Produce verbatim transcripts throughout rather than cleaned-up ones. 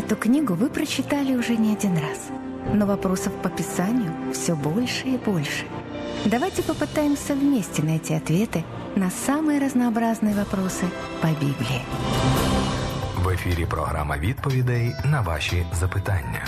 Эту книгу вы прочитали уже не один раз, но вопросов по Писанию все больше и больше. Давайте попытаемся вместе найти ответы на самые разнообразные вопросы по Библии. В ефірі програма відповідей на ваші запитання.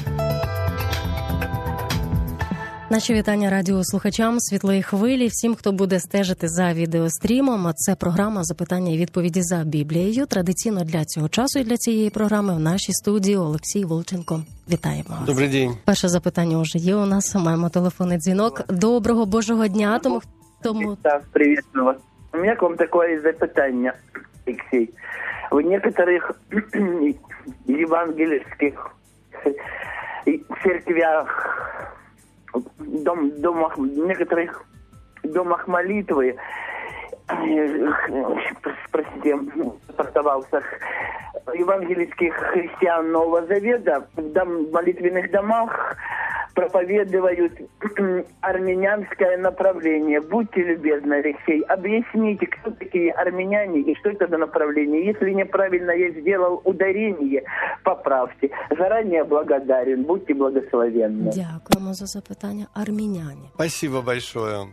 Наші вітання радіослухачам «Світлої хвилі», всім, хто буде стежити за відеострімом. Це програма «Запитання і відповіді за Біблією». Традиційно для цього часу і для цієї програми в нашій студії Олексій Волченко. Вітаємо вас. Добрий день. Перше запитання вже є у нас, маємо телефонний дзвінок. Доброго Божого дня тому, тому... Так, приветствую вас. У меня к вам такое запитание, Алексей. В некоторых евангельских церквях, дом, домах, в некоторых домах молитвы, простите, оставался, евангельских христиан Нового Завета в дом, молитвенных домах проповедуют армянское направление. Будьте любезны, Алексей, объясните, кто такие армяне и что это за направление. Если неправильно я сделал ударение, поправьте. Заранее благодарен. Будьте благословенны. Дякуємо за запитання. Армяне. Спасибо большое.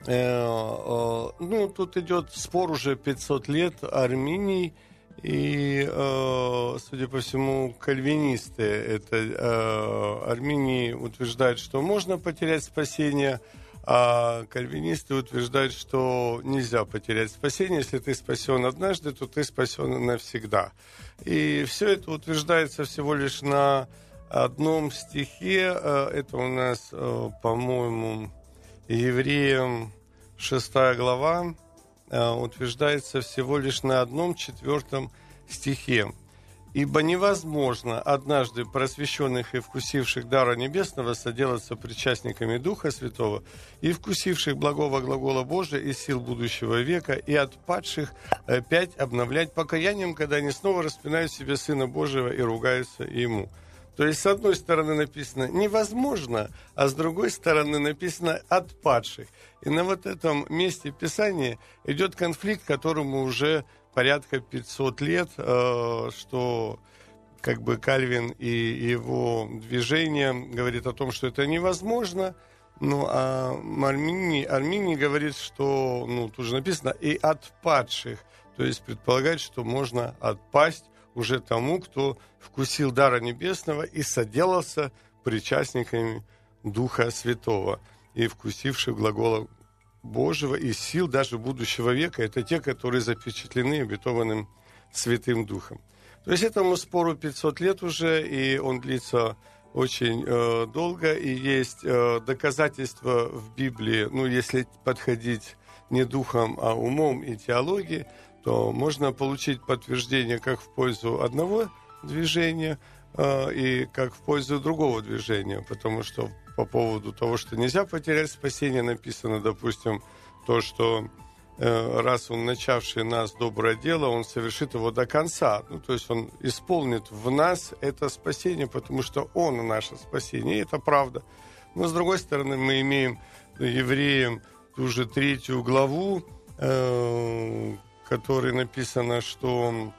Ну, тут идет спор уже пятьсот лет Армении. И, судя по всему, кальвинисты это Армении утверждают, что можно потерять спасение, а кальвинисты утверждают, что нельзя потерять спасение. Если ты спасен однажды, то ты спасен навсегда. И все это утверждается всего лишь на одном стихе. Это у нас, по-моему, Евреям шестая глава. Утверждается всего лишь на одном четвертом стихе. «Ибо невозможно однажды просвещенных и вкусивших дара небесного соделаться причастниками Духа Святого и вкусивших благого глагола Божия и сил будущего века, и отпадших опять обновлять покаянием, когда они снова распинают себе Сына Божьего и ругаются Ему». То есть, с одной стороны написано «невозможно», а с другой стороны написано «отпадших». И на вот этом месте Писания идет конфликт, которому уже порядка пятьсот лет, что как бы Кальвин и его движение говорит о том, что это невозможно. Ну, а Арминий, Арминий говорит, что, ну, тут же написано «и отпадших». То есть предполагает, что можно отпасть уже тому, кто вкусил дара небесного и соделался причастниками Духа Святого, и вкусивших глагола Божьего и сил даже будущего века. Это те, которые запечатлены обетованным Святым Духом. То есть этому спору пятьсот лет уже, и он длится очень э, долго, и есть э, доказательства в Библии, ну, если подходить не духом, а умом и теологией, то можно получить подтверждение как в пользу одного движения э, и как в пользу другого движения, потому что по поводу того, что нельзя потерять спасение, написано, допустим, то, что э, раз он, начавший нас доброе дело, он совершит его до конца, ну, то есть он исполнит в нас это спасение, потому что он наше спасение, и это правда. Но, с другой стороны, мы имеем евреям ту же третью главу, э, которой написано, что,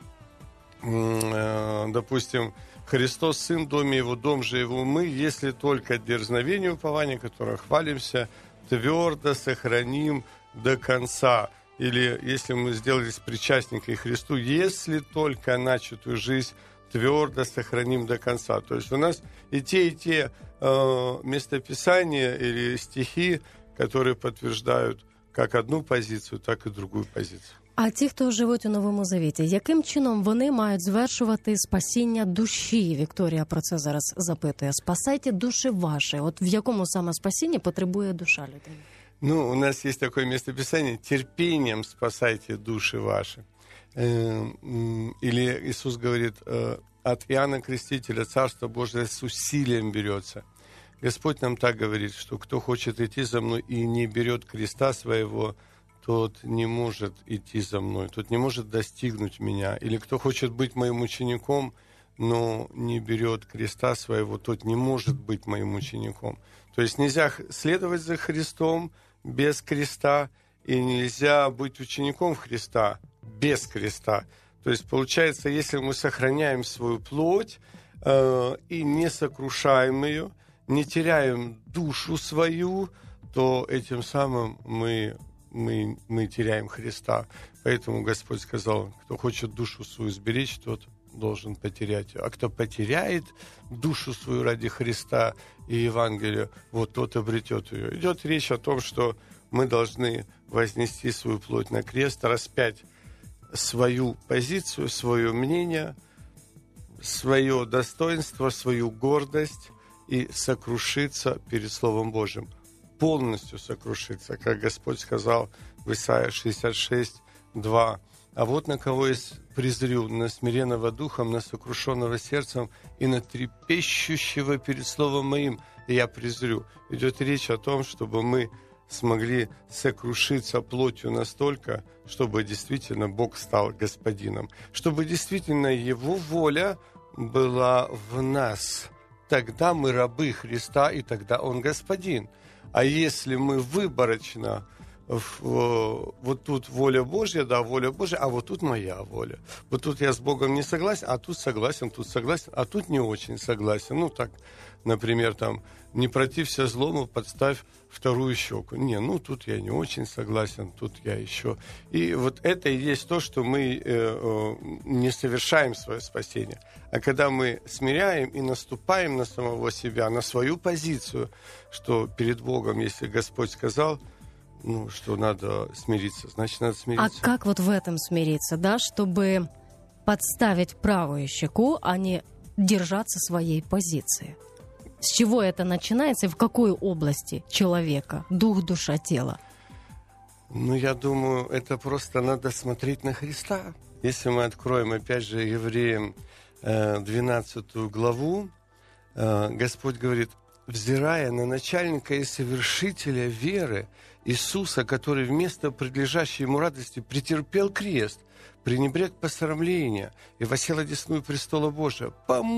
э, допустим, Христос, Сын, доме Его, дом же Его мы, если только дерзновение упования, которое хвалимся, твердо сохраним до конца. Или если мы сделались причастниками Христу, если только начатую жизнь твердо сохраним до конца. То есть у нас и те, и те э, местописания или стихи, которые подтверждают как одну позицию, так и другую позицию. А ті, хто живуть у Новому Завіті, яким чином вони мають звершувати спасіння душі? Вікторія про це зараз запитує. Спасайте душі ваші. От в якому саме спасінні потребує душа людини? Ну, у нас есть такое местописание: терпением спасайте души ваши. Или Иисус говорит, от Иоанна Крестителя Царство Божие с усилием берется. Господь нам так говорит, что кто хочет идти за мной и не берет креста своего, тот не может идти за мной, тот не может достигнуть меня. Или кто хочет быть моим учеником, но не берет креста своего, тот не может быть моим учеником. То есть нельзя следовать за Христом без креста, и нельзя быть учеником Христа без креста. То есть получается, если мы сохраняем свою плоть, э, и не сокрушаем ее, не теряем душу свою, то этим самым мы, мы, мы теряем Христа. Поэтому Господь сказал, кто хочет душу свою сберечь, тот должен потерять ее. А кто потеряет душу свою ради Христа и Евангелия, вот тот обретет ее. Идет речь о том, что мы должны вознести свою плоть на крест, распять свою позицию, свое мнение, свое достоинство, свою гордость и сокрушиться перед Словом Божьим. Полностью сокрушиться, как Господь сказал в Исайя шестьдесят шесть, два. «А вот на кого я презрю, на смиренного духом, на сокрушенного сердцем и на трепещущего перед Словом Моим я презрю». Идет речь о том, чтобы мы смогли сокрушиться плотью настолько, чтобы действительно Бог стал Господином, чтобы действительно Его воля была в нас. Тогда мы рабы Христа, и тогда Он Господин. А если мы выборочно, вот тут воля Божья, да, воля Божья, а вот тут моя воля. Вот тут я с Богом не согласен, а тут согласен, тут согласен, а тут не очень согласен. Ну, так, например, там, не протився злому, подставь вторую щеку. Не, ну, тут я не очень согласен, тут я еще. И вот это и есть то, что мы э, э, не совершаем свое спасение. А когда мы смиряем и наступаем на самого себя, на свою позицию, что перед Богом, если Господь сказал, ну, что надо смириться, значит, надо смириться. А как вот в этом смириться, да, чтобы подставить правую щеку, а не держаться своей позиции? С чего это начинается и в какой области человека? Дух, душа, тело? Ну, я думаю, это просто надо смотреть на Христа. Если мы откроем, опять же, Евреям двенадцатую главу, Господь говорит, взирая на начальника и совершителя веры Иисуса, который вместо предлежащей ему радости претерпел крест, пренебрег посрамления и восел одесную престола Божия.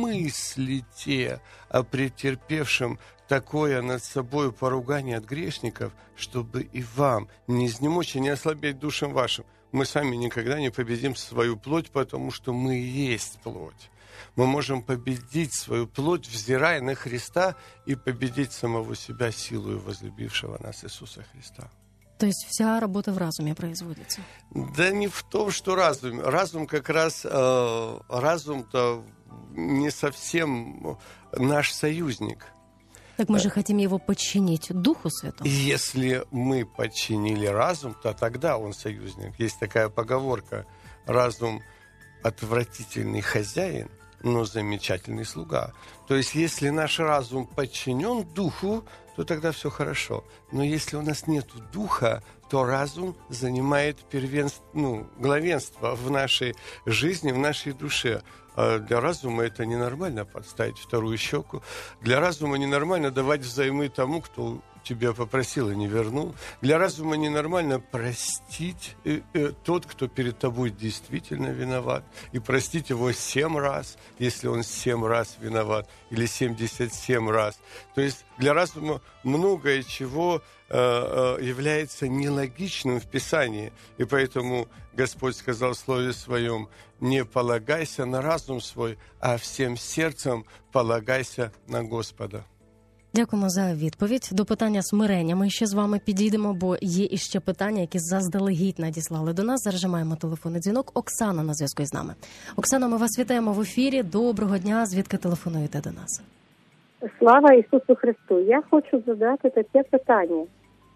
Помыслите о претерпевшем такое над собой поругание от грешников, чтобы и вам не изнемочь и не ослабеть душам вашим. Мы сами никогда не победим свою плоть, потому что мы и есть плоть. Мы можем победить свою плоть, взирая на Христа, и победить самого себя силою возлюбившего нас Иисуса Христа. То есть вся работа в разуме производится? Да не в том, что разум. Разум как раз, э, разум-то не совсем наш союзник. Так мы же хотим его подчинить Духу Святому. Если мы подчинили разум, то тогда он союзник. Есть такая поговорка: разум отвратительный хозяин, но замечательный слуга. То есть, если наш разум подчинен Духу, то тогда все хорошо. Но если у нас нет Духа, то разум занимает первенство, ну, главенство в нашей жизни, в нашей душе. А для разума это ненормально подставить вторую щеку. Для разума ненормально давать взаймы тому, кто тебя попросил и не вернул. Для разума ненормально простить э, э, тот, кто перед тобой действительно виноват, и простить его семь раз, если он семь раз виноват, или семьдесят семь раз. То есть для разума многое чего э, э, является нелогичным в Писании, и поэтому Господь сказал в Слове Своем: не полагайся на разум свой, а всем сердцем полагайся на Господа. Дякуємо за відповідь. До питання смирення ми ще з вами підійдемо, бо є іще питання, які заздалегідь надіслали до нас. Зараз же маємо телефонний дзвінок. Оксана на зв'язку з нами. Оксано, ми вас вітаємо в ефірі. Доброго дня. Звідки телефонуєте до нас? Слава Ісусу Христу. Я хочу задати таке питання.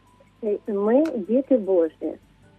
Ми діти Божі.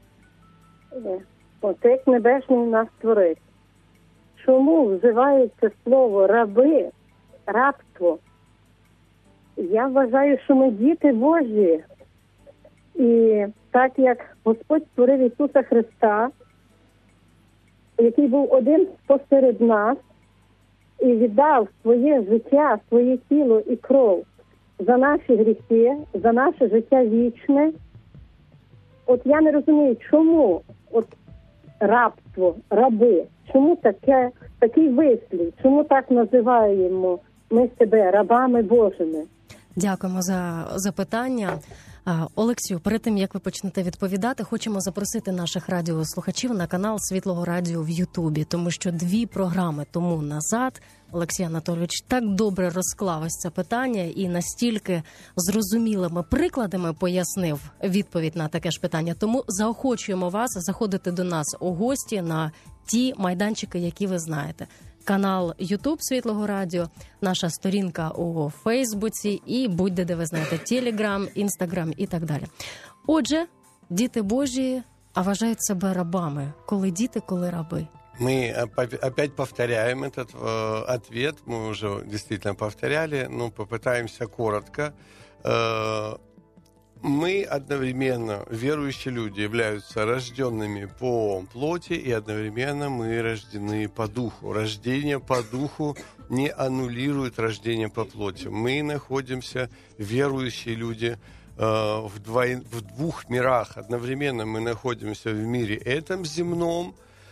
Отець Небесний нас створив. Чому вживається слово раби, рабство? Я вважаю, що ми діти Божі. І так як Господь створив Ісуса Христа, який був один посеред нас, і віддав своє життя, своє тіло і кров за наші гріхи, за наше життя вічне, от я не розумію, чому от рабство, раби, чому таке, такий вислів, чому так називаємо ми себе рабами Божими? Дякуємо за запитання. Олексію, перед тим, як ви почнете відповідати, хочемо запросити наших радіослухачів на канал Світлого Радіо в Ютубі, тому що дві програми тому назад Олексій Анатолійович так добре розклав ось це питання і настільки зрозумілими прикладами пояснив відповідь на таке ж питання. Тому заохочуємо вас заходити до нас у гості на ті майданчики, які ви знаєте. Канал Ютуб Світлого Радіо, наша сторінка у Фейсбуці і будь-де, де ви знаєте, Телеграм, Інстаграм і так далі. Отже, діти Божі, а вважають себе рабами. Коли діти, коли раби. Мы опять повторяем этот э, ответ, мы уже действительно повторяли, но попытаемся коротко. Э, мы одновременно, верующие люди, являются рожденными по плоти, и одновременно мы рождены по духу. Рождение по духу не аннулирует рождение по плоти. Мы находимся, верующие люди, э, в, двой, в двух мирах. Одновременно мы находимся в мире этом земном,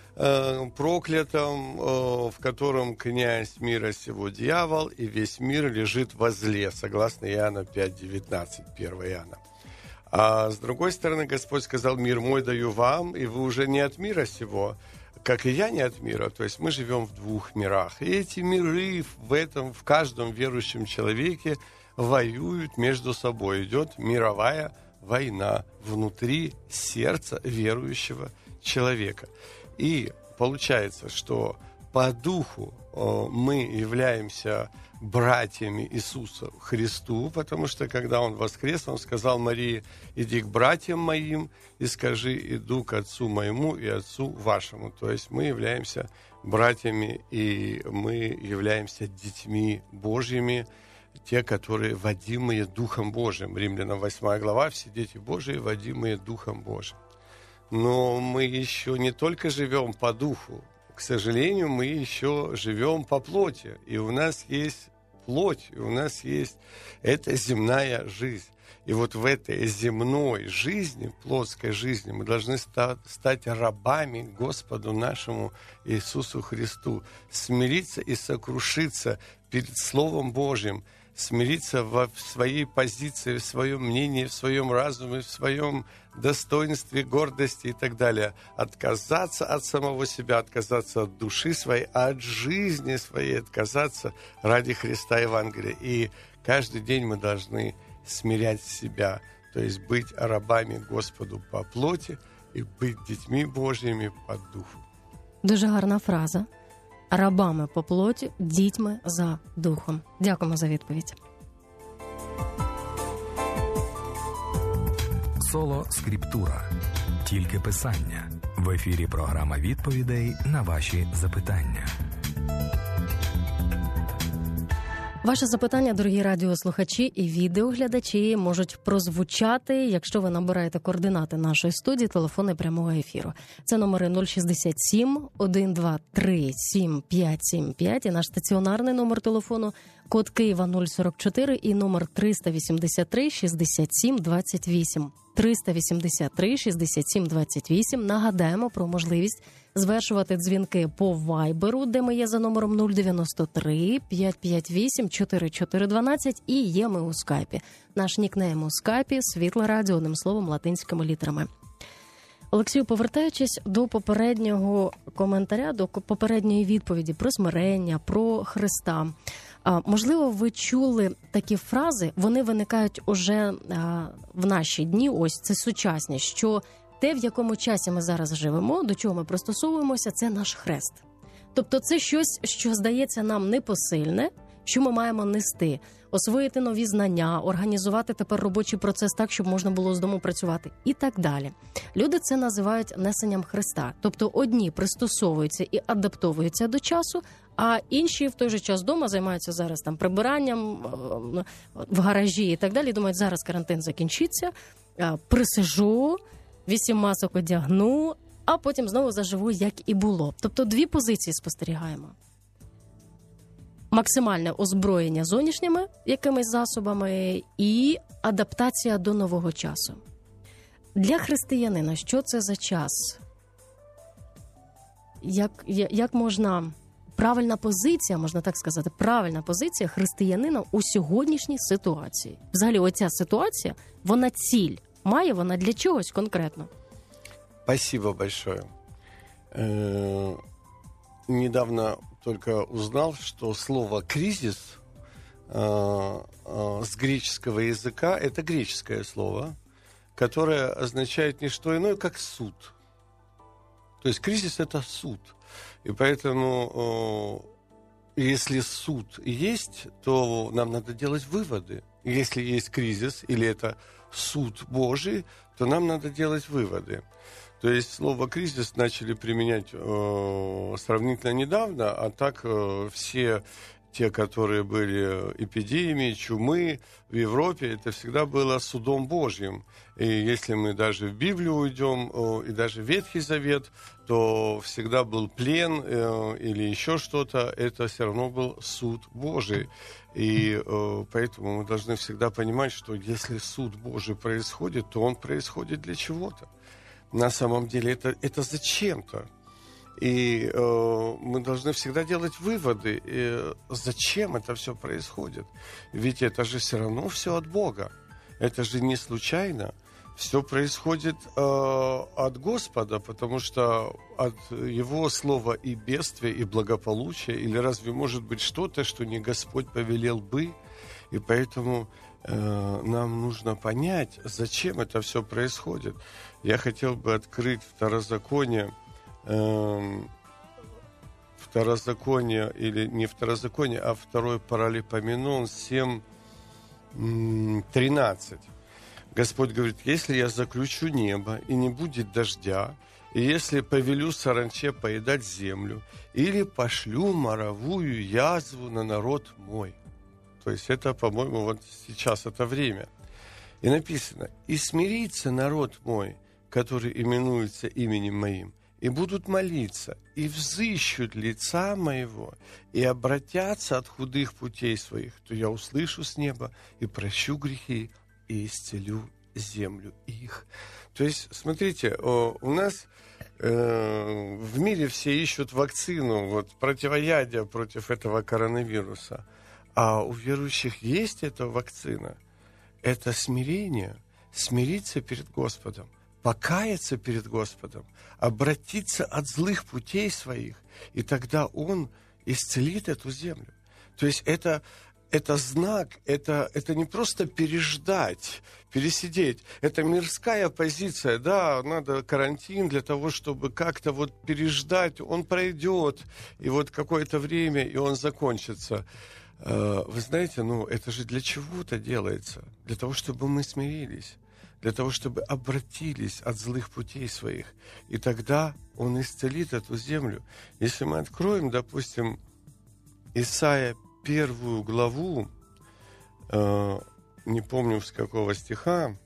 проклятом, в котором князь мира сего дьявол, и весь мир лежит возле, согласно Иоанна пять девятнадцать, первое Иоанна. А с другой стороны, Господь сказал: «Мир мой даю вам, и вы уже не от мира сего, как и я не от мира». То есть мы живем в двух мирах. И эти миры в этом, в каждом верующем человеке воюют между собой. Идет мировая война внутри сердца верующего человека. И получается, что по духу э, мы являемся братьями Иисуса Христу, потому что когда Он воскрес, Он сказал Марии: «Иди к братьям моим и скажи: иду к отцу моему и отцу вашему». То есть мы являемся братьями, и мы являемся детьми Божьими, те, которые водимые Духом Божьим. Римлянам восьмая глава: «Все дети Божьи, водимые Духом Божьим». Но мы еще не только живем по духу, к сожалению, мы еще живем по плоти. И у нас есть плоть, и у нас есть эта земная жизнь. И вот в этой земной жизни, плотской жизни, мы должны ста- стать рабами Господу нашему Иисусу Христу, смириться и сокрушиться перед Словом Божьим, смириться во в своей позиции, в своем мнении, в своем разуме, в своем достоинстве, гордости и так далее. Отказаться от самого себя, отказаться от души своей, от жизни своей, отказаться ради Христа Евангелия. И каждый день мы должны смирять себя, то есть быть рабами Господу по плоти и быть детьми Божьими по духу. Дуже гарна фраза. Рабами по плоті, дітьми за духом. Дякуємо за відповідь. Соло Скриптура. Тільки писання. В ефірі програма відповідей на ваші запитання. Ваші запитання, дорогі радіослухачі і відеоглядачі, можуть прозвучати, якщо ви набираєте координати нашої студії, телефони прямого ефіру. Це номери нуль шістдесят сім, сто двадцять три, сім п'ять сім п'ять і наш стаціонарний номер телефону, код Києва нуль сорок чотири і номер триста вісімдесят три, шістдесят сім, двадцять вісім. триста вісімдесят три, шістдесят сім, двадцять вісім. Нагадаємо про можливість звершувати дзвінки по Вайберу, де ми є за номером нуль дев'яносто три, п'ять п'ять вісім, чотири чотири дванадцять, і є ми у скайпі. Наш нікнейм у скайпі «Світле Радіо», одним словом, латинськими літерами. Олексію, повертаючись до попереднього коментаря, до попередньої відповіді про смирення, про Христа, можливо, ви чули такі фрази, вони виникають уже в наші дні, ось це сучасність, що те, в якому часі ми зараз живемо, до чого ми пристосовуємося, це наш хрест. Тобто це щось, що здається нам непосильне, що ми маємо нести, освоїти нові знання, організувати тепер робочий процес так, щоб можна було з дому працювати і так далі. Люди це називають несенням Христа. Тобто одні пристосовуються і адаптовуються до часу, а інші в той же час вдома займаються зараз там прибиранням в гаражі і так далі. Думають, зараз карантин закінчиться, присижу, вісім масок одягну, а потім знову заживу, як і було. Тобто дві позиції спостерігаємо. Максимальне озброєння зовнішніми якимись засобами і адаптація до нового часу. Для християнина що це за час? Як, як можна правильна позиція, можна так сказати, правильна позиція християнина у сьогоднішній ситуації? Взагалі, оця ситуація, вона ціль, має вона для чогось конкретно? Спасибо большое. Э-э- недавно только узнал, что слово «кризис» э- э- с греческого языка, это греческое слово, которое означает не что иное, как суд. То есть кризис – это суд. И поэтому, э, если суд есть, то нам надо делать выводы. Если есть кризис или это суд Божий, то нам надо делать выводы. То есть слово «кризис» начали применять э, сравнительно недавно, а так э, все те, которые были эпидемии, чумы в Европе, это всегда было судом Божьим. И если мы даже в Библию уйдем, и даже в Ветхий Завет, то всегда был плен или еще что-то, это все равно был суд Божий. И поэтому мы должны всегда понимать, что если суд Божий происходит, то он происходит для чего-то. На самом деле это, это зачем-то. И э, мы должны всегда делать выводы, э, зачем это все происходит. Ведь это же все равно все от Бога. Это же не случайно. Все происходит э, от Господа, потому что от Его слова и бедствия, и благополучия, или разве может быть что-то, что не Господь повелел бы? И поэтому э, нам нужно понять, зачем это все происходит. Я хотел бы открыть Второзаконие, Второзаконие, или не Второзаконие, а второй Паралипоменон семь тринадцать. Господь говорит: если я заключу небо, и не будет дождя, и если повелю саранче поедать землю, или пошлю моровую язву на народ мой. То есть это, по-моему, вот сейчас это время. И написано: и смирится народ мой, который именуется именем моим, и будут молиться, и взыщут лица моего, и обратятся от худых путей своих, то я услышу с неба, и прощу грехи, и исцелю землю их. То есть, смотрите, у нас э, в мире все ищут вакцину, вот, противоядие против этого коронавируса. А у верующих есть эта вакцина. Это смирение, смириться перед Господом, покаяться перед Господом, обратиться от злых путей своих, и тогда Он исцелит эту землю. То есть это, это знак, это, это не просто переждать, пересидеть. Это мирская позиция, да, надо карантин для того, чтобы как-то вот переждать, он пройдет, и вот какое-то время, и он закончится. Вы знаете, ну, это же для чего-то делается, для того, чтобы мы смирились, для того, чтобы обратились от злых путей своих. И тогда Он исцелит эту землю. Если мы откроем, допустим, Исайя первую главу, э, не помню с какого стиха,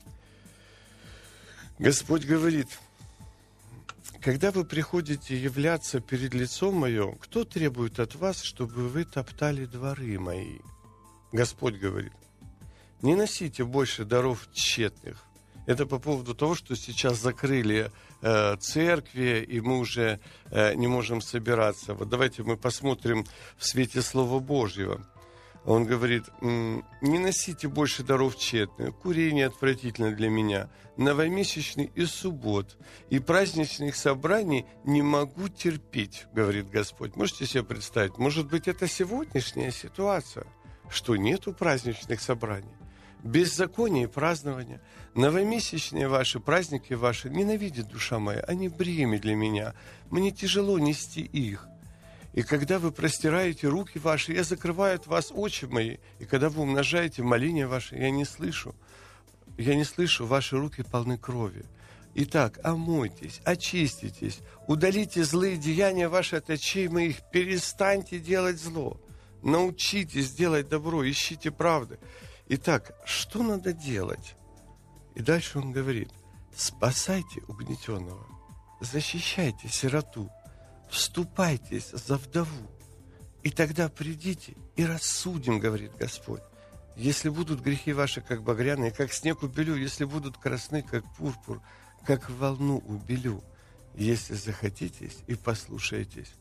Господь говорит: когда вы приходите являться перед лицом Мое, кто требует от вас, чтобы вы топтали дворы Мои? Господь говорит: не носите больше даров тщетных. Это по поводу того, что сейчас закрыли э, церкви, и мы уже э, не можем собираться. Вот давайте мы посмотрим в свете Слова Божьего. Он говорит: не носите больше даров тщетных, курение отвратительно для меня, новомесячный и суббот, и праздничных собраний не могу терпеть, говорит Господь. Можете себе представить, может быть, это сегодняшняя ситуация, что нету праздничных собраний, беззаконие и празднования, новомесячные ваши, праздники ваши ненавидит душа моя, они бремя для меня, мне тяжело нести их. И когда вы простираете руки ваши, я закрываю от вас очи мои, и когда вы умножаете моления ваши, я не слышу, я не слышу, ваши руки полны крови. Итак, омойтесь, очиститесь, удалите злые деяния ваши от очей моих, перестаньте делать зло, научитесь делать добро, ищите правды. Итак, что надо делать? И дальше он говорит: спасайте угнетенного, защищайте сироту, вступайтесь за вдову, и тогда придите и рассудим, говорит Господь. Если будут грехи ваши, как багряные, как снег убелю, если будут красны, как пурпур, как волну убелю, если захотитесь и послушаетесь,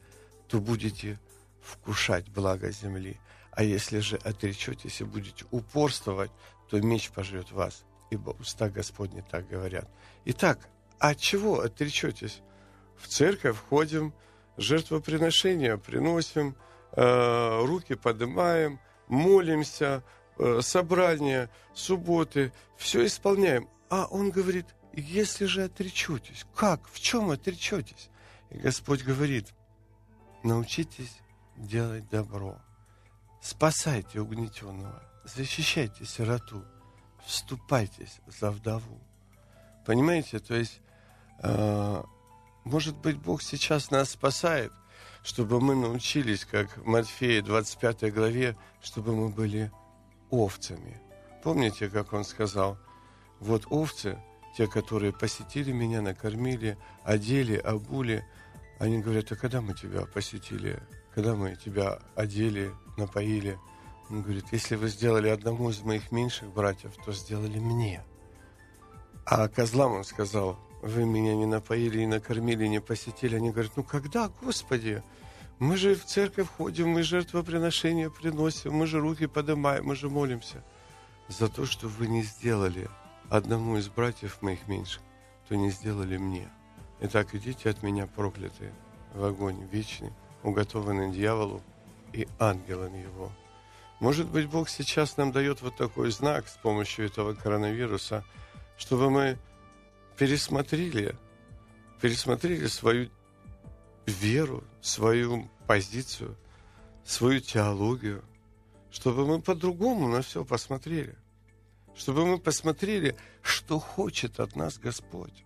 то будете вкушать благо земли. А если же отречетесь и будете упорствовать, то меч пожрет вас, ибо уста Господни так говорят. Итак, от чего отречетесь? В церковь входим, жертвоприношения приносим, э, руки поднимаем, молимся, э, собрания, субботы, все исполняем. А он говорит, если же отречетесь, как, в чем отречетесь? И Господь говорит, научитесь делать добро, спасайте угнетенного, защищайте сироту, вступайтесь за вдову. Понимаете, то есть, э, может быть, Бог сейчас нас спасает, чтобы мы научились, как в Матфея двадцать пятой главе, чтобы мы были овцами. Помните, как Он сказал, вот овцы, те, которые посетили меня, накормили, одели, обули, они говорят, а когда мы тебя посетили, когда мы тебя одели, напоили? Он говорит, если вы сделали одному из моих меньших братьев, то сделали мне. А козлам он сказал, вы меня не напоили, не накормили, не посетили. Они говорят, ну когда, Господи? Мы же в церковь ходим, мы жертвоприношения приносим, мы же руки поднимаем, мы же молимся. За то, что вы не сделали одному из братьев моих меньших, то не сделали мне. Итак, идите от меня, проклятые, в огонь вечный, уготованный дьяволу и ангелам его. Может быть, Бог сейчас нам дает вот такой знак с помощью этого коронавируса, чтобы мы пересмотрели, пересмотрели свою веру, свою позицию, свою теологию, чтобы мы по-другому на все посмотрели, чтобы мы посмотрели, что хочет от нас Господь.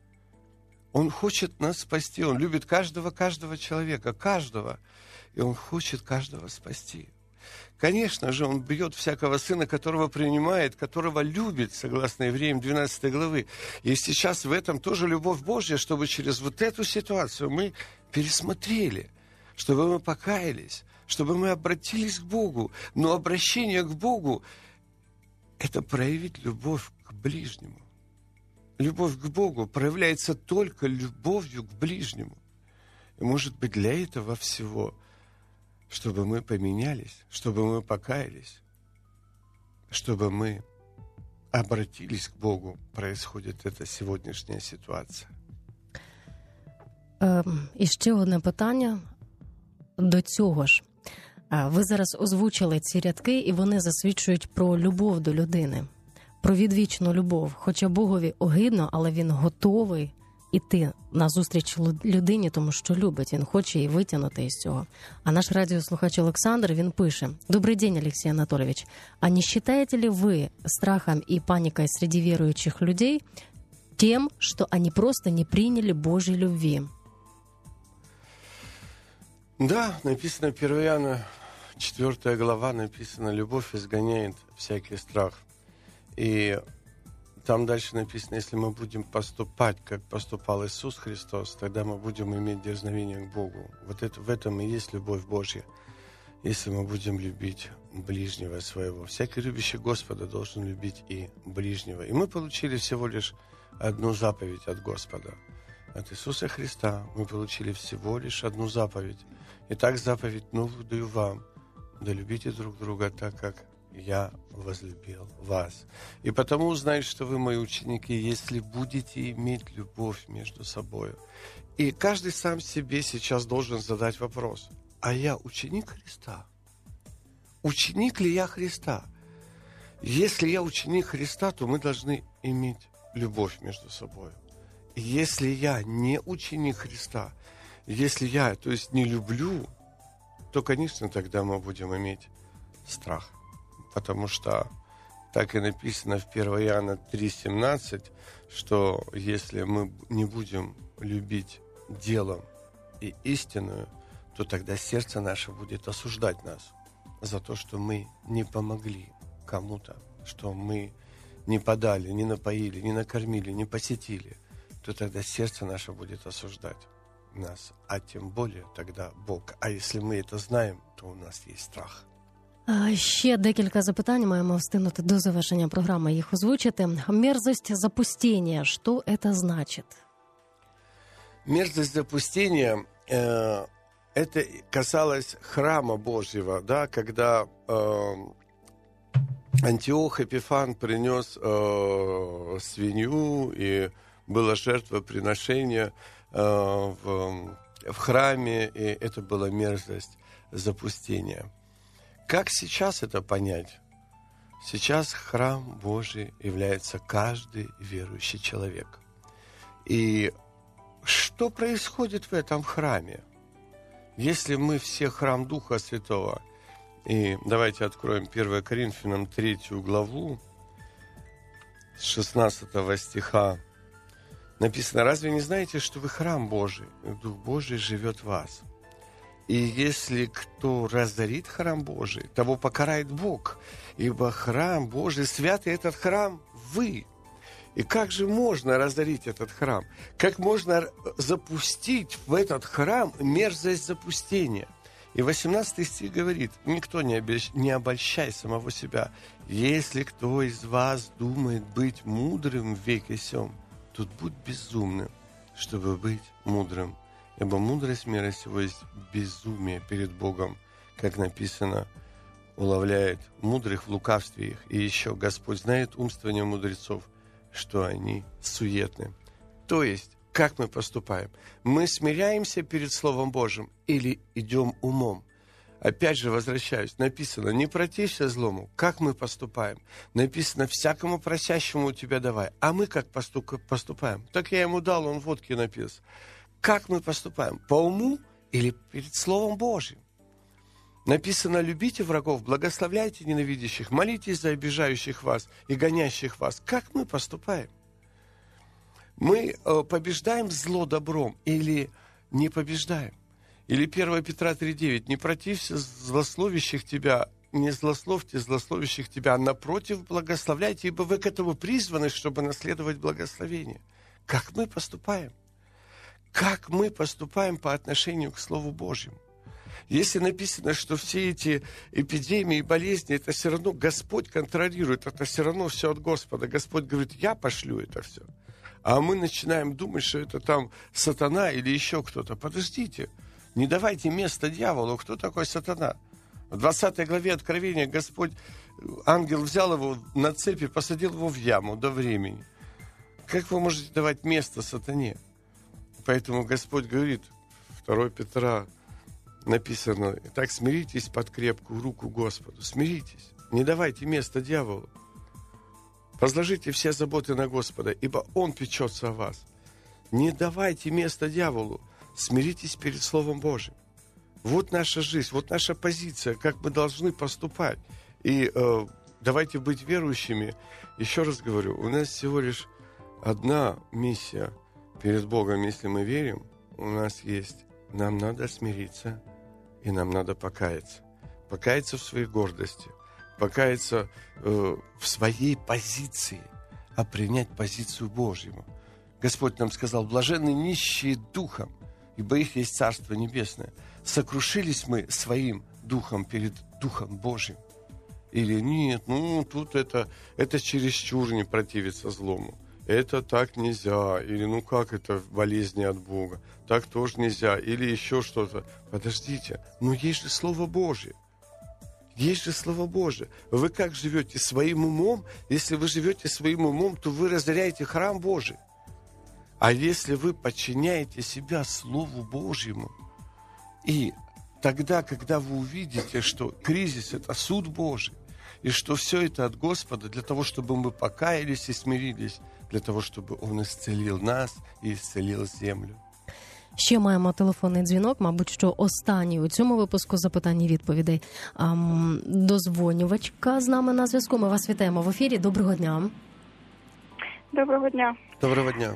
Он хочет нас спасти, Он любит каждого, каждого человека, каждого, и Он хочет каждого спасти. Конечно же, Он бьет всякого сына, которого принимает, которого любит, согласно Евреям двенадцатой главы. И сейчас в этом тоже любовь Божья, чтобы через вот эту ситуацию мы пересмотрели, чтобы мы покаялись, чтобы мы обратились к Богу. Но обращение к Богу – это проявить любовь к ближнему. Любовь к Богу проявляется только любовью к ближнему. И, может быть, для этого всего – чтобы мы поменялись, чтобы мы покаялись, чтобы мы обратились к Богу, происходит эта сегодняшняя ситуація. Е, і ще одне питання до цього ж. Ви зараз озвучили ці рядки, і вони засвідчують про любов до людини, про відвічну любов. Хоча Богові огидно, але Він готовий іти назустріч людині, тому що любить, він хоче її витягнути із цього. А наш радіослухач Олександр, він пише: «Добрый день, Алексей Анатольевич. А не считаете ли вы страхом и паникой среди верующих людей тем, что они просто не приняли Божьей любви?» Да, написано первое Иоанна, четвёртая глава, написано: «Любовь изгоняет всякий страх». И там дальше написано, если мы будем поступать, как поступал Иисус Христос, тогда мы будем иметь дерзновение к Богу. Вот это, в этом и есть любовь Божья. Если мы будем любить ближнего своего. Всякий любящий Господа должен любить и ближнего. И мы получили всего лишь одну заповедь от Господа. От Иисуса Христа мы получили всего лишь одну заповедь. Итак, заповедь новую даю вам. Да любите друг друга так, как я возлюбил вас. И потому узнают, что вы мои ученики, если будете иметь любовь между собой. И каждый сам себе сейчас должен задать вопрос: а я ученик Христа? Ученик ли я Христа? Если я ученик Христа, то мы должны иметь любовь между собой. Если я не ученик Христа, если я, то есть, не люблю, то, конечно, тогда мы будем иметь страх. Потому что так и написано в первое Иоанна три семнадцать, что если мы не будем любить делом и истинную, то тогда сердце наше будет осуждать нас за то, что мы не помогли кому-то, что мы не подали, не напоили, не накормили, не посетили, то тогда сердце наше будет осуждать нас, а тем более тогда Бог. А если мы это знаем, то у нас есть страх. Ще декілька запитань маємо встигнути до завершення програми їх озвучити. Мерзость запустения, что это значит? Мерзость запустения, э, это касалось храма Божьего, да, когда э, Антиох Эпифан принес э, свинью, и было жертвоприношение э, в, в храме, и это была мерзость запустения. Как сейчас это понять? Сейчас храм Божий является каждый верующий человек. И что происходит в этом храме? Если мы все храм Духа Святого, и давайте откроем первое Коринфянам третью главу, с шестнадцатого стиха, написано: «Разве не знаете, что вы храм Божий, и Дух Божий живет в вас? И если кто разорит храм Божий, того покарает Бог, ибо храм Божий святый, этот храм вы». И как же можно разорить этот храм? Как можно запустить в этот храм мерзость запустения? И восемнадцатый стих говорит: «Никто не, обещ... не обольщай самого себя. Если кто из вас думает быть мудрым в веке сем, тут будь безумным, чтобы быть мудрым. Ибо мудрость мира сего есть безумие перед Богом, как написано, уловляет мудрых в лукавстве их. И еще Господь знает умствование мудрецов, что они суетны». То есть, как мы поступаем? Мы смиряемся перед Словом Божьим или идем умом? Опять же, возвращаюсь, написано: «Не протився злому». Как мы поступаем? Написано: «Всякому просящему у тебя давай». А мы как поступаем? Так я ему дал, он водки напился. Как мы поступаем? По уму или перед Словом Божьим? Написано: «Любите врагов, благословляйте ненавидящих, молитесь за обижающих вас и гонящих вас». Как мы поступаем? Мы э, побеждаем зло добром или не побеждаем? Или первое Петра три девять: «Не протився злословящих тебя, не злословьте злословящих тебя, а напротив благословляйте, ибо вы к этому призваны, чтобы наследовать благословение». Как мы поступаем? Как мы поступаем по отношению к Слову Божьему? Если написано, что все эти эпидемии и болезни, это все равно Господь контролирует, это все равно все от Господа. Господь говорит: «Я пошлю это все». А мы начинаем думать, что это там сатана или еще кто-то. Подождите, не давайте место дьяволу. Кто такой сатана? В двадцатой главе Откровения Господь, ангел взял его на цепи, посадил его в яму до времени. Как вы можете давать место сатане? Поэтому Господь говорит, второе Петра написано: «Так смиритесь под крепкую руку Господу». Смиритесь, не давайте места дьяволу. Возложите все заботы на Господа, ибо Он печется о вас. Не давайте места дьяволу. Смиритесь перед Словом Божьим. Вот наша жизнь, вот наша позиция, как мы должны поступать. И э, давайте быть верующими. Еще раз говорю, у нас всего лишь одна миссия перед Богом, если мы верим. У нас есть: нам надо смириться, и нам надо покаяться. Покаяться в своей гордости, покаяться э, в своей позиции, а принять позицию Божьему. Господь нам сказал: блаженны нищие духом, ибо их есть Царство Небесное. Сокрушились мы своим духом перед Духом Божьим? Или нет, ну тут это, это чересчур не противиться злому. Это так нельзя. Или ну как это болезни от Бога? Так тоже нельзя. Или еще что-то. Подождите, ну есть же Слово Божье. Есть же Слово Божие. Вы как живете? Своим умом? Если вы живете своим умом, то вы разоряете храм Божий. А если вы подчиняете себя Слову Божьему, и тогда, когда вы увидите, что кризис – это суд Божий, и что все это от Господа, для того, чтобы мы покаялись и смирились, для того, чтобы Он исцелил нас и исцелил землю. Ще маємо телефонний дзвінок, мабуть, що останній у цьому випуску запитань і відповідей. Ам, дозвонювачка з нами на зв'язку. Ми вас вітаємо в ефірі. Доброго дня. Доброго дня. Доброго дня.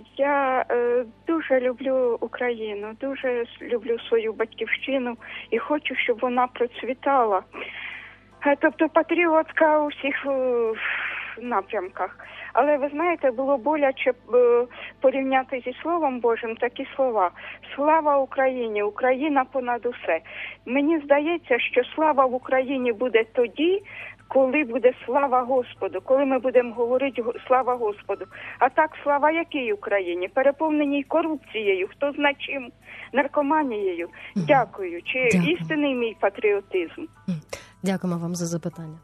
Я дуже люблю Україну, дуже люблю свою батьківщину і хочу, щоб вона процвітала. Тобто патріотка у всіх напрямках. Але ви знаєте, було боляче е, порівняти зі Словом Божим такі слова. Слава Україні, Україна понад усе. Мені здається, що слава в Україні буде тоді, коли буде слава Господу, коли ми будемо говорити слава Господу. А так, слава якій Україні? Переповненій корупцією, хто зна чим, наркоманією. Mm-hmm. Дякую. Чи Дякую. Істинний мій патріотизм? Mm. Дякуємо вам за запитання.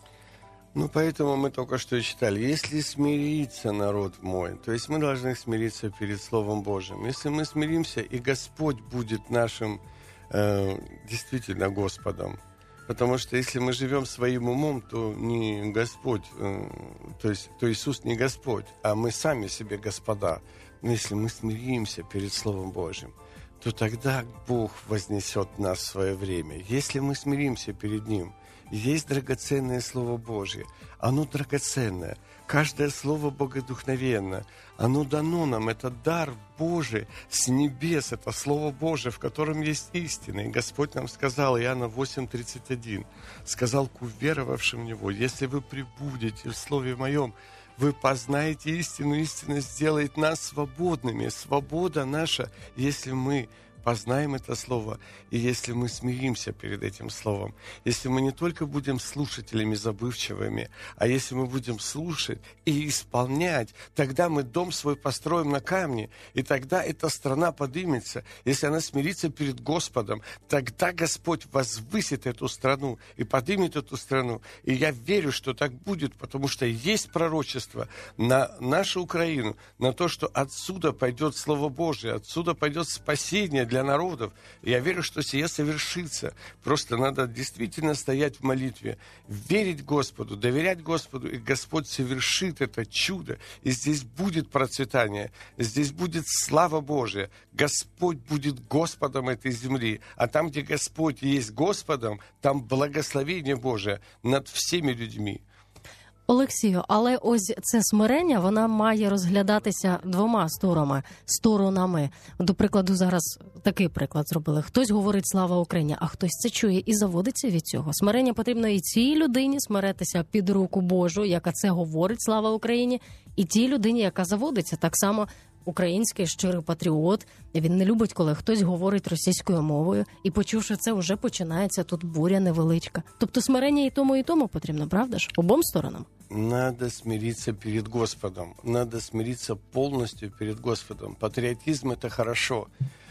Ну, поэтому мы только что читали. Если смирится народ мой, то есть мы должны смириться перед Словом Божьим. Если мы смиримся, и Господь будет нашим э, действительно Господом. Потому что если мы живем своим умом, то не Господь, э, то есть то Иисус не Господь, а мы сами себе господа. Но если мы смиримся перед Словом Божьим, то тогда Бог вознесет нас в свое время. Если мы смиримся перед Ним, есть драгоценное Слово Божье. Оно драгоценное. Каждое слово богодухновенно. Оно дано нам. Это дар Божий с небес. Это Слово Божие, в котором есть истина. И Господь нам сказал, Иоанна восемь тридцать один, сказал к уверовавшим в Него: если вы пребудете в Слове Моем, вы познаете истину, истина сделает нас свободными. Свобода наша, если мы познаем это Слово, и если мы смиримся перед этим Словом, если мы не только будем слушателями забывчивыми, а если мы будем слушать и исполнять, тогда мы дом свой построим на камне, и тогда эта страна поднимется. Если она смирится перед Господом, тогда Господь возвысит эту страну и поднимет эту страну. И я верю, что так будет, потому что есть пророчество на нашу Украину, на то, что отсюда пойдет Слово Божие, отсюда пойдет спасение для народов. Я верю, что сие совершится. Просто надо действительно стоять в молитве, верить Господу, доверять Господу, и Господь совершит это чудо. И здесь будет процветание, здесь будет слава Божия. Господь будет Господом этой земли. А там, где Господь есть Господом, там благословение Божие над всеми людьми. Олексію, але ось це смирення, вона має розглядатися двома сторонами. сторонами. До прикладу, зараз такий приклад зробили. Хтось говорить «Слава Україні», а хтось це чує і заводиться від цього. Смирення потрібно і цій людині смиритися під руку Божу, яка це говорить «Слава Україні», і тій людині, яка заводиться. Так само український щирий патріот, він не любить, коли хтось говорить російською мовою, і почувши це, вже починається тут буря невеличка. Тобто смирення і тому, і тому потрібно, правда ж? Обом сторонам. Надо смириться перед Господом. Надо смириться полностью перед Господом. Патриотизм – это хорошо.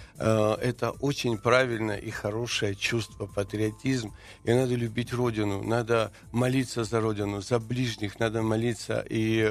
Это очень правильное и хорошее чувство, патриотизм. И надо любить Родину, надо молиться за Родину, за ближних надо молиться. И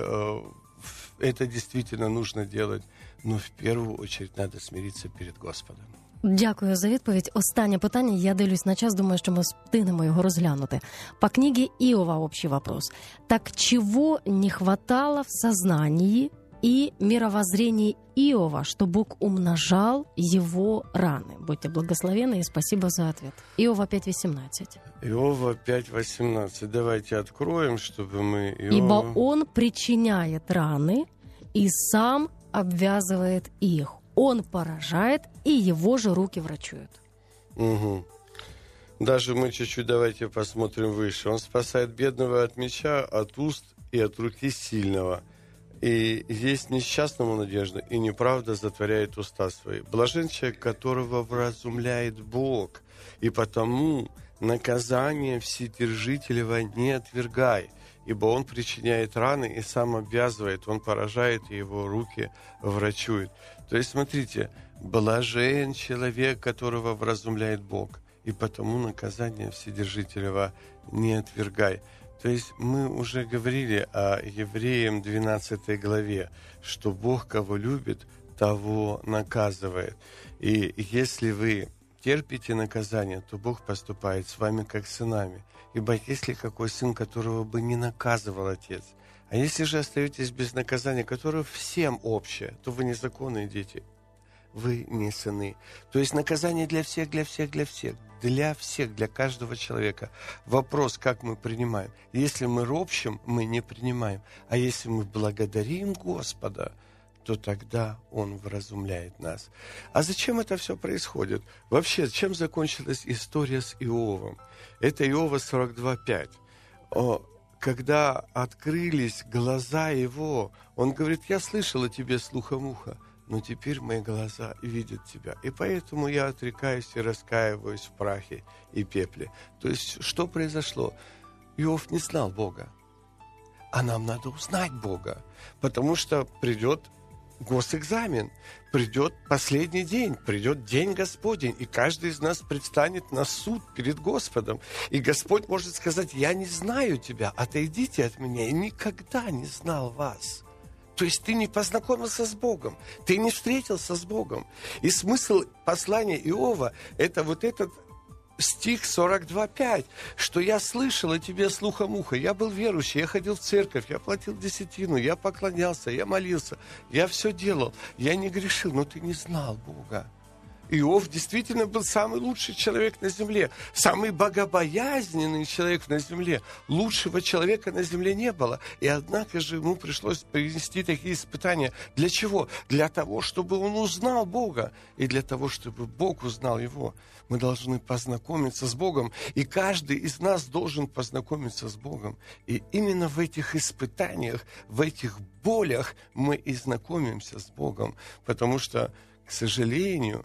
это действительно нужно делать. Но в первую очередь надо смириться перед Господом. Дякую за відповідь. Останнє питання. Я дивлюсь на час, думаю, что мы встигнемо его разглянуть. По книге Иова общий вопрос. Так чего не хватало в сознании и мировоззрении Иова, что Бог умножал его раны? Будьте благословенны и спасибо за ответ. Иова пять восемнадцать. Иова пять восемнадцать. Давайте откроем, чтобы мы... Иова... Ибо он причиняет раны и сам обвязывает их. Он поражает, и его же руки врачуют. Угу. Даже мы чуть-чуть давайте посмотрим выше. Он спасает бедного от меча, от уст и от руки сильного. И есть несчастному надежда, и неправда затворяет уста свои. Блажен человек, которого вразумляет Бог, и потому наказание вседержителева не отвергай, ибо он причиняет раны и сам обвязывает, он поражает, и его руки врачуют. То есть, смотрите, блажен человек, которого вразумляет Бог, и потому наказание вседержителева не отвергай. То есть мы уже говорили о Евреям двенадцатой главе, что Бог, кого любит, того наказывает. И если вы терпите наказание, то Бог поступает с вами как с сынами. Ибо есть ли какой сын, которого бы не наказывал отец? А если же остаетесь без наказания, которое всем общее, то вы незаконные дети, вы не сыны. То есть наказание для всех, для всех, для всех. Для всех, для каждого человека. Вопрос, как мы принимаем. Если мы ропщим, мы не принимаем. А если мы благодарим Господа, то тогда Он вразумляет нас. А зачем это все происходит? Вообще, чем закончилась история с Иовом? Это Иова сорок два пять. когда открылись глаза его, он говорит: я слышал о тебе слухом уха, но теперь мои глаза видят тебя. И поэтому я отрекаюсь и раскаиваюсь в прахе и пепле. То есть, что произошло? Иов не знал Бога. А нам надо узнать Бога, потому что придет госэкзамен, придет последний день, придет день Господень, и каждый из нас предстанет на суд перед Господом. И Господь может сказать: я не знаю тебя, отойдите от меня, я никогда не знал вас. То есть ты не познакомился с Богом, ты не встретился с Богом. И смысл послания Иова – это вот этот стих сорок два пять, что я слышал о тебе слухом уха, я был верующий, я ходил в церковь, я платил десятину, я поклонялся, я молился, я все делал, я не грешил, но ты не знал Бога. Иов действительно был самый лучший человек на земле, самый богобоязненный человек на земле. Лучшего человека на земле не было. И однако же ему пришлось принести такие испытания. Для чего? Для того, чтобы он узнал Бога. И для того, чтобы Бог узнал его. Мы должны познакомиться с Богом. И каждый из нас должен познакомиться с Богом. И именно в этих испытаниях, в этих болях мы и знакомимся с Богом. Потому что, к сожалению,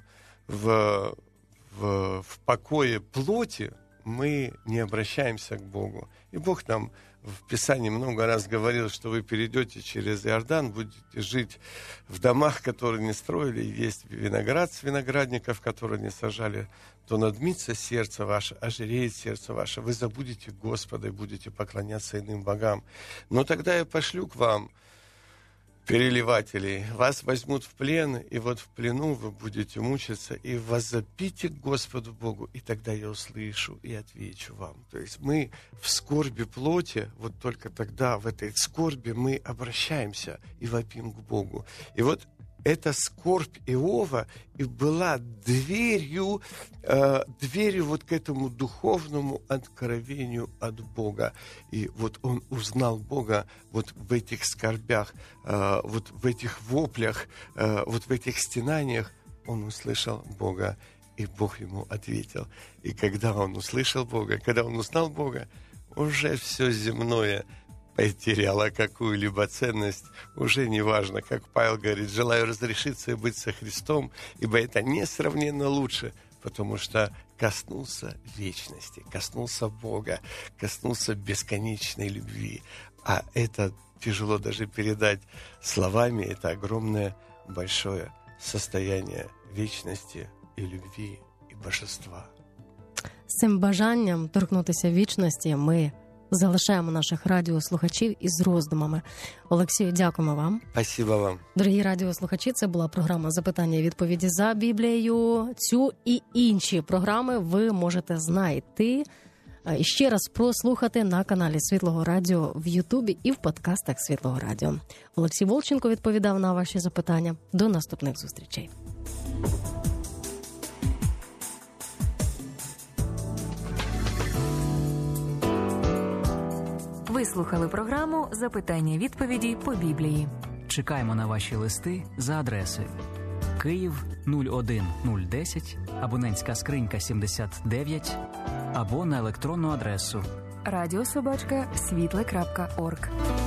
В, в, в покое плоти мы не обращаемся к Богу. И Бог нам в Писании много раз говорил, что вы перейдете через Иордан, будете жить в домах, которые не строили, есть виноград с виноградников, которые не сажали, то надмится сердце ваше, ожиреет сердце ваше, вы забудете Господа и будете поклоняться иным богам. Но тогда я пошлю к вам переливателей, вас возьмут в плен, и вот в плену вы будете мучиться, и возопите к Господу Богу, и тогда я услышу и отвечу вам. То есть мы в скорби плоти, вот только тогда, в этой скорби мы обращаемся и вопим к Богу. И вот эта скорбь Иова и была дверью, э, дверью вот к этому духовному откровению от Бога. И вот он узнал Бога вот в этих скорбях, э, вот в этих воплях, э, вот в этих стенаниях. Он услышал Бога, и Бог ему ответил. И когда он услышал Бога, когда он узнал Бога, уже все земное потеряла какую-либо ценность, уже не важно, как Павел говорит: желаю разрешиться и быть со Христом, ибо это несравненно лучше, потому что коснулся вечности, коснулся Бога, коснулся бесконечной любви. А это тяжело даже передать словами, это огромное, большое состояние вечности і любві, і божества. З цим бажанням торкнутися вічності ми залишаємо наших радіослухачів із роздумами. Олексію, дякуємо вам. Спасибо вам. Дорогі радіослухачі, це була програма «Запитання і відповіді за Біблією». Цю і інші програми ви можете знайти і ще раз прослухати на каналі Світлого Радіо в Ютубі і в подкастах Світлого Радіо. Олексій Волченко відповідав на ваші запитання. До наступних зустрічей. Ви слухали програму «Запитання-відповіді по Біблії». Чекаємо на ваші листи за адресою Київ нуль один нуль десять, абонентська скринька сімдесят дев'ять, або на електронну адресу радіособачка світле крапка орг.